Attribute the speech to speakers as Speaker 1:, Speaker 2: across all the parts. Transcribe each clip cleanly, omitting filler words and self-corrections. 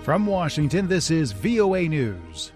Speaker 1: From Washington, this is VOA News.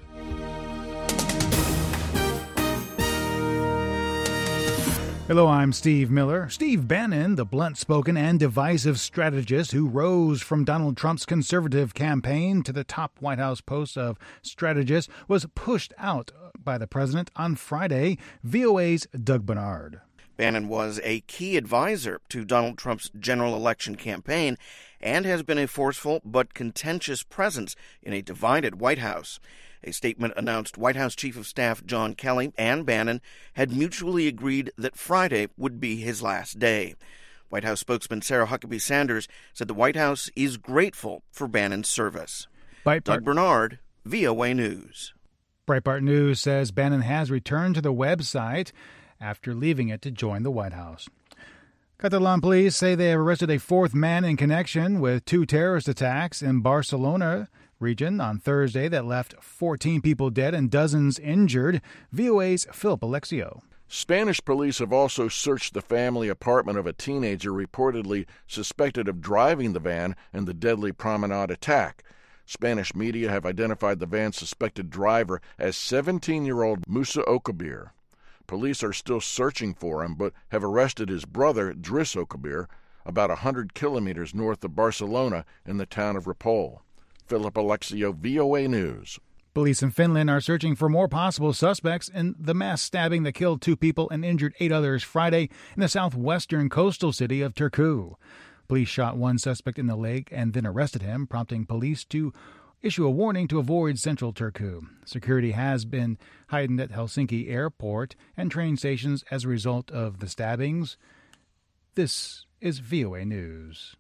Speaker 1: Hello, I'm Steve Miller. Steve Bannon, the blunt-spoken and divisive strategist who rose from Donald Trump's conservative campaign to the top White House post of strategist, was pushed out by the president on Friday. VOA's Doug Bernard.
Speaker 2: Bannon was a key advisor to Donald Trump's general election campaign and has been a forceful but contentious presence in a divided White House. A statement announced White House Chief of Staff John Kelly and Bannon had mutually agreed that Friday would be his last day. White House spokesman Sarah Huckabee Sanders said the White House is grateful for Bannon's service. Doug Bernard, VOA News.
Speaker 1: Breitbart News says Bannon has returned to the website after leaving it to join the White House. Catalan police say they have arrested a fourth man in connection with two terrorist attacks in Barcelona region on Thursday that left 14 people dead and dozens injured. VOA's Philip Alexio.
Speaker 3: Spanish police have also searched the family apartment of a teenager reportedly suspected of driving the van in the deadly Promenade attack. Spanish media have identified the van's suspected driver as 17-year-old Musa Okabir. Police are still searching for him, but have arrested his brother, Driss Okabir, about 100 kilometers north of Barcelona in the town of Ripoll. Philip Alexio, VOA News.
Speaker 1: Police in Finland are searching for more possible suspects in the mass stabbing that killed 2 people and injured 8 others Friday in the southwestern coastal city of Turku. Police shot 1 suspect in the leg and then arrested him, prompting police to issue a warning to avoid central Turku. Security has been heightened at Helsinki Airport and train stations as a result of the stabbings. This is VOA News.